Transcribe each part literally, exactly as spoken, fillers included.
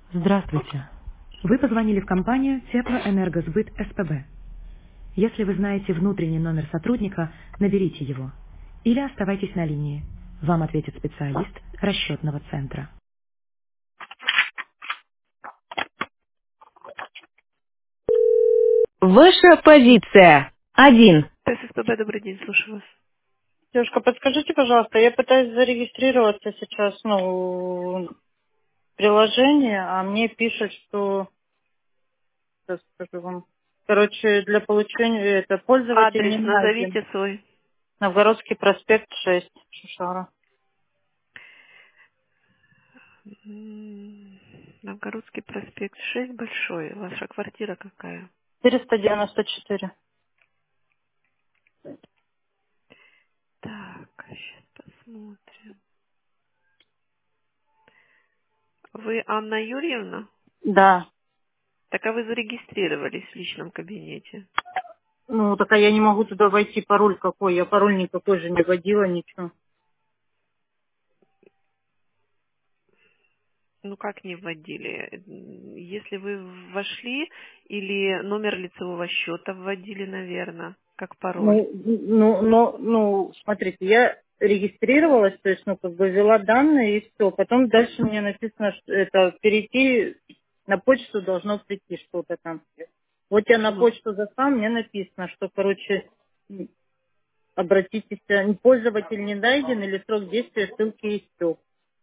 Здравствуйте. Вы позвонили в компанию Теплоэнергосбыт СПБ. Если вы знаете внутренний номер сотрудника, наберите его. Или оставайтесь на линии. Вам ответит специалист расчетного центра. Ваша позиция. Один. СПБ, добрый день, слушаю вас. Девушка, подскажите, пожалуйста, я пытаюсь зарегистрироваться сейчас, ну, в приложение, а мне пишут, что, сейчас скажу вам, короче, для получения, это, пользователь Адрес не найден. назовите свой. Новгородский проспект шесть, Шушара. М, Новгородский проспект шесть, большой. Ваша квартира какая? четыреста девяносто четыре. Так, сейчас посмотрим. Вы Анна Юрьевна? Да. Так а вы зарегистрировались в личном кабинете? Ну, так а я не могу туда войти, пароль какой, я пароль никакой же не вводила, ничего. Ну как не вводили? Если вы вошли или номер лицевого счета вводили, наверное, как пароль. Ну, ну, ну, ну, смотрите, я регистрировалась, то есть, ну, как бы ввела данные и все. Потом дальше мне написано, что это перейти на почту должно прийти что-то там. Вот я на Ну, почту зашла, мне написано, что, короче, обратитесь, э, пользователь не найден или срок действия ссылки истек.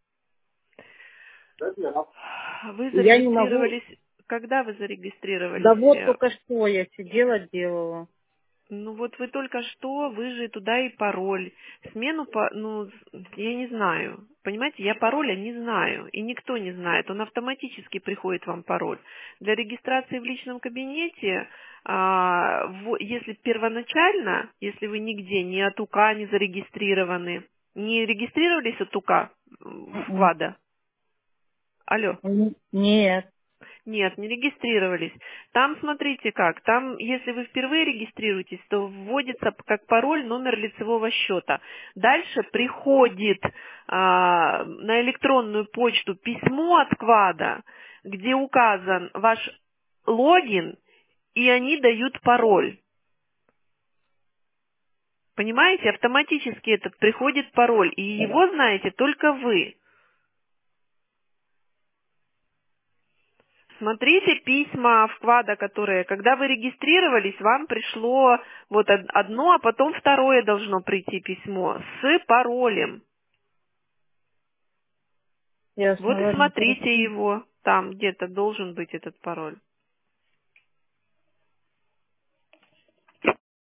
вы Я не могу, зарегистрировались, когда вы да зарегистрировались? вот только что я сидела, делала. Ну вот вы только что, вы же туда и пароль. Смену, по, ну, я не знаю. Понимаете, я пароля не знаю. И никто не знает. Он автоматически приходит вам пароль. Для регистрации в личном кабинете, а, во- если первоначально, если вы нигде, ни от УК не зарегистрированы, не регистрировались от УК в Мгм. КВАДа? Алло. М, Нет. Нет, не регистрировались. Там, смотрите как, там, если вы впервые регистрируетесь, то вводится п- как пароль номер лицевого счета. Дальше приходит а, на электронную почту письмо от КВАДа, где указан ваш логин, и они дают пароль. Понимаете, автоматически этот приходит пароль, и его знаете только вы. Смотрите письма вклада, которые, когда вы регистрировались, вам пришло вот од- одно, а потом второе должно прийти письмо с паролем. Ясно, Вот и ладно, смотрите хорошо. его, там где-то должен быть этот пароль.